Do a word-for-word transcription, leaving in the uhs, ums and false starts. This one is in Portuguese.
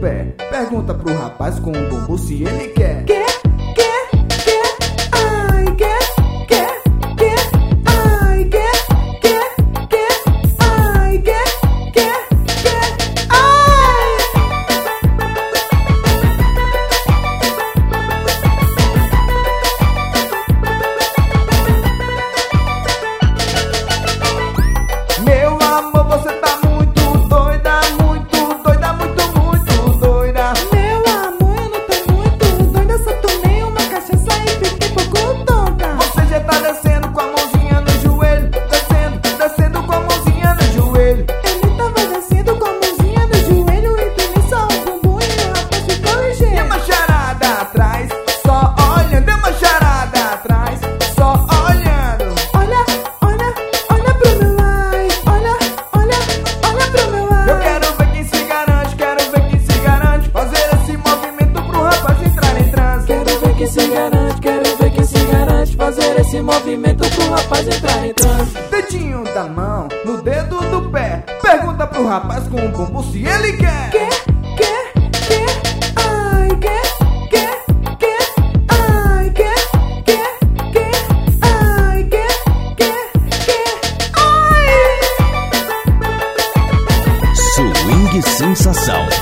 pé. Pergunta pro rapaz com o bumbum se ele quer. Quer, quer, quer, ai, quer, quer, quer, ai, quer, quer, quer, ai, quer, quer, quer, ai. Meu amor, você tá muito doida, muito doida, muito, muito doida. Meu amor, eu não tô muito doida, só tomei uma cachaça e fiquei pouco tonta. Você já tá descendo com a mãozinha no joelho, descendo, descendo com a mãozinha no joelho. Ele tava descendo com a mãozinha no joelho e tem só um bumbum e o rapaz ficou E ligeiro. uma charada atrás, só olhando. E uma charada atrás, só olhando. Olha, olha, olha pro meu ai, olha, olha, olha pro meu ai. Eu quero ver quem se garante, quero ver quem se garante. Fazer esse movimento pro rapaz entrar em transe. Quero ver quem se garante, quero ver quem se garante. Fazer esse movimento pro rapaz entrar em transe. Dedinho da mão no dedo do pé. Pergunta pro rapaz com o bumbum se ele quer. Quer, quer, quer, ai, quer, quer, quer, ai, quer, quer, quer, ai, quer, quer, quer, ai. Swing Sensação.